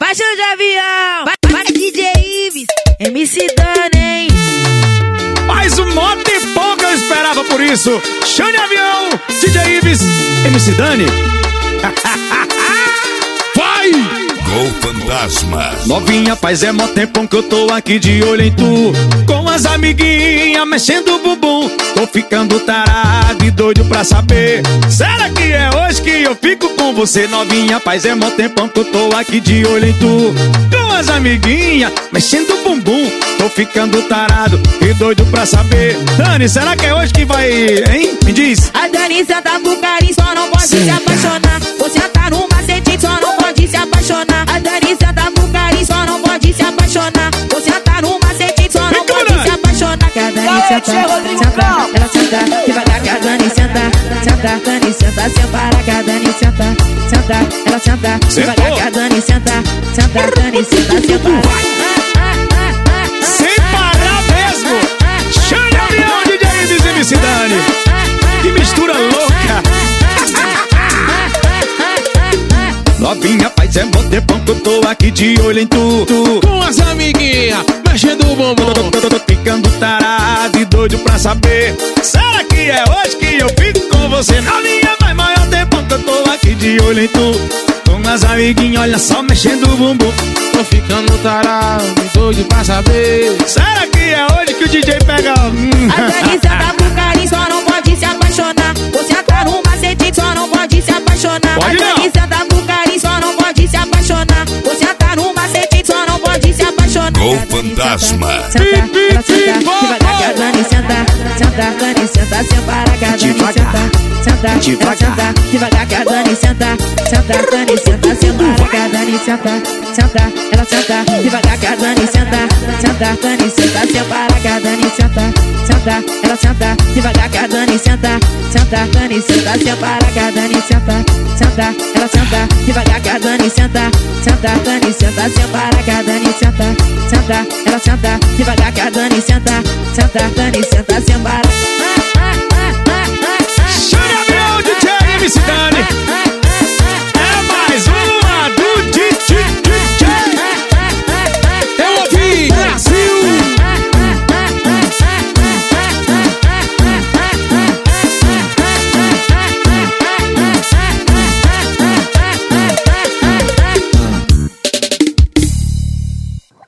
Vai show de avião, vai DJ Ives, MC Dani, hein? Mais um mó tempão que eu esperava por isso. Show de avião, DJ Ives, MC Dani. Vai! Gol Fantasma. Novinha, faz mó tempão que eu tô aqui de olho em tu, com as amiguinhas mexendo o bumbum. Tô ficando tarado e doido pra saber, será que é hoje que eu fico com você? Novinha, faz mó tempão que eu tô aqui de olho em tu, com as amiguinhas mexendo o bumbum. Tô ficando tarado e doido pra saber, Dani, será que é hoje que vai, hein? Me diz. A Dani senta com carinho, só não pode se apaixonar. Você tá no macete, só não pode se apaixonar. A Dani senta com carinho, só não pode se apaixonar. Você tá no macete, só não pode se apaixonar. Que a Dani senta, ela senta, devagar que a Dani senta, Dani senta, sem parar que a Dani senta, ela senta, devagar que a Dani senta, Dani senta, sem parar. Sem parar mesmo. Show de avião, DJ Ives e MC Dani. Que mistura louca. Novinha, faz mó tempão que eu tô aqui de olho em tu, com as amiguinhas mexendo o bumbum. Tô ficando tarado e doido pra saber, será que é hoje que eu fico com você? Novinha, faz maior tempão que eu tô aqui de olho em tu, com as amiguinhas, olha só, mexendo o bumbum. Tô ficando tarado e doido pra saber, será que é hoje que o DJ pega? A Dani senta com carinho, só não pode se apaixonar. Você tá no macete, só não pode se apaixonar. Pode a Dani senta com carinho, só não pode se apaixonar. Você tá no macete, só não pode se apaixonar. Gol Fantasma. Ela senta, devagar que a Dani senta, Dani senta, sem parar que a Dani senta, ela senta, devagar que a Dani senta, Dani senta, sem parar que a Dani senta, ela senta, devagar que a Dani senta, Dani senta, sem parar que a Dani senta, ela senta, devagar que a Dani senta, Dani senta, sem parar que a Dani senta, ela senta, devagar que a Dani senta, Dani senta, sem parar que a Dani senta, ela senta, devagar que a Dani senta, Dani senta, sem parar.